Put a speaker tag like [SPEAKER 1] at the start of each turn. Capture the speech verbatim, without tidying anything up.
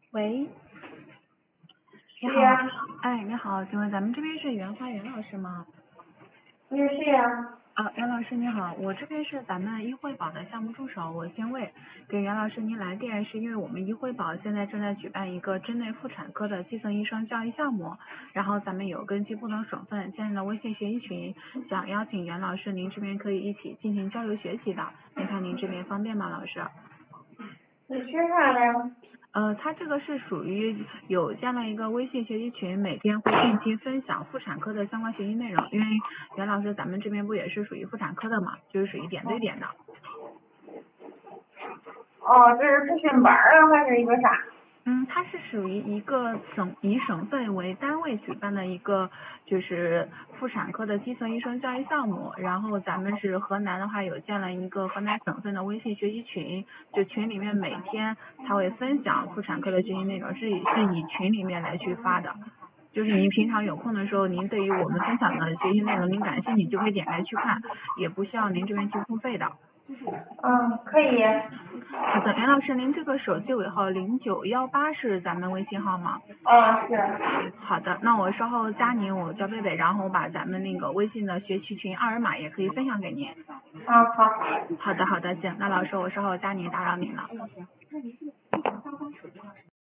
[SPEAKER 1] 喂，你好，
[SPEAKER 2] 是呀，
[SPEAKER 1] 哎，你好，请问咱们这边是袁花袁老师吗？
[SPEAKER 2] 你是呀？
[SPEAKER 1] 啊，袁老师你好，我这边是咱们医惠保的项目助手，我先为给袁老师您来电，是因为我们医惠保现在正在举办一个针对妇产科的基层医生教育项目，然后咱们有根据不同省份建立了微信学习群，想邀请袁老师您这边可以一起进行交流学习的，您看您这边方便吗，老师？
[SPEAKER 2] 你学啥的呀？
[SPEAKER 1] 呃，它这个是属于有建了一个微信学习群，每天会定期分享妇产科的相关学习内容。因为袁老师咱们这边不也是属于妇产科的嘛，就是属于点对点的。
[SPEAKER 2] 哦，这是培训班儿啊，还是一个啥？
[SPEAKER 1] 嗯，它是属于一个省以省份为单位举办的一个就是妇产科的基层医生教育项目，然后咱们是河南的话有建了一个河南省份的微信学习群，就群里面每天他会分享妇产科的学习内容，是以是以群里面来去发的，就是您平常有空的时候，您对于我们分享的学习内容您感兴趣就可以点开去看，也不需要您这边去付费的。
[SPEAKER 2] 嗯，可以。
[SPEAKER 1] 好的，袁老师，您这个手机尾号零九幺八是咱们微信号吗？
[SPEAKER 2] 啊，是。
[SPEAKER 1] 好的，那我稍后加您，我叫贝贝，然后我把咱们那个微信的学习群二维码也可以分享给您。
[SPEAKER 2] 啊，好。
[SPEAKER 1] 好的，好的，行，那老师我稍后加您，打扰您了。